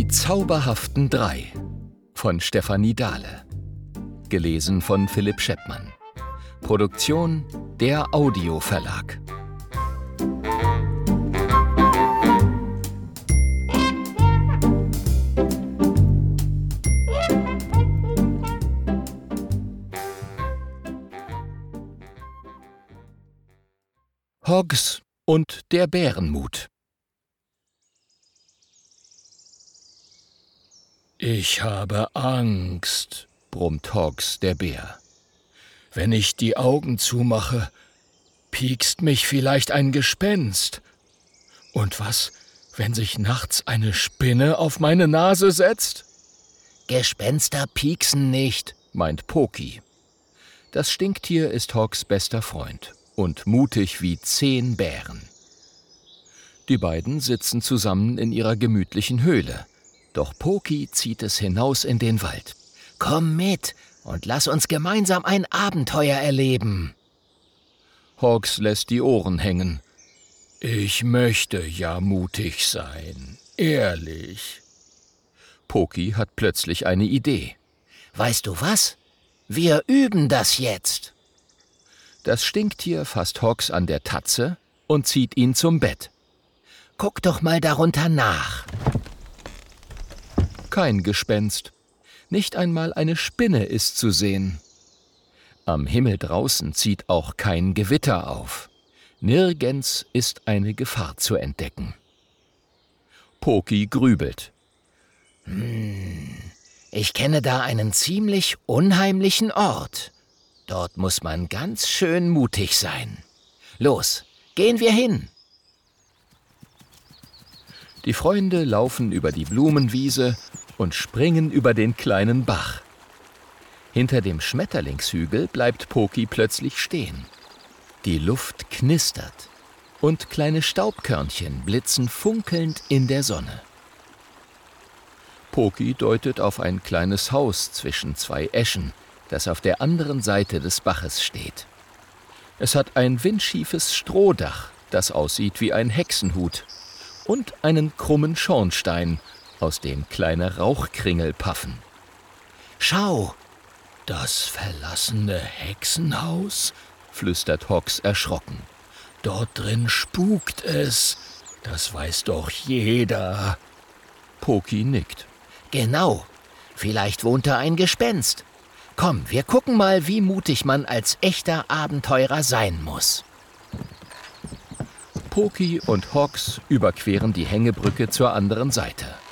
zauberhaften 3 von Stefanie Dahle. Gelesen von Philipp Scheppmann. Produktion der Audio-Verlag. Hogs und der Bärenmut. »Ich habe Angst«, brummt Hogs, der Bär. »Wenn ich die Augen zumache, piekst mich vielleicht ein Gespenst. Und was, wenn sich nachts eine Spinne auf meine Nase setzt?« »Gespenster pieksen nicht«, meint Poki. Das Stinktier ist Hogs bester Freund und mutig wie 10 Bären. Die beiden sitzen zusammen in ihrer gemütlichen Höhle. Doch Poki zieht es hinaus in den Wald. »Komm mit und lass uns gemeinsam ein Abenteuer erleben.« Hogs lässt die Ohren hängen. »Ich möchte ja mutig sein, ehrlich.« Poki hat plötzlich eine Idee. »Weißt du was? Wir üben das jetzt.« Das Stinktier fasst Hogs an der Tatze und zieht ihn zum Bett. »Guck doch mal darunter nach.« Kein Gespenst. Nicht einmal eine Spinne ist zu sehen. Am Himmel draußen zieht auch kein Gewitter auf. Nirgends ist eine Gefahr zu entdecken. Poki grübelt. Ich kenne da einen ziemlich unheimlichen Ort. Dort muss man ganz schön mutig sein. Los, gehen wir hin!« Die Freunde laufen über die Blumenwiese und springen über den kleinen Bach. Hinter dem Schmetterlingshügel bleibt Poki plötzlich stehen. Die Luft knistert und kleine Staubkörnchen blitzen funkelnd in der Sonne. Poki deutet auf ein kleines Haus zwischen 2 Eschen, das auf der anderen Seite des Baches steht. Es hat ein windschiefes Strohdach, das aussieht wie ein Hexenhut, und einen krummen Schornstein, aus dem kleine Rauchkringel paffen. »Schau!« »Das verlassene Hexenhaus?«, flüstert Hogs erschrocken. »Dort drin spukt es. Das weiß doch jeder.« Poki nickt. »Genau. Vielleicht wohnt da ein Gespenst. Komm, wir gucken mal, wie mutig man als echter Abenteurer sein muss.« Poki und Hogs überqueren die Hängebrücke zur anderen Seite.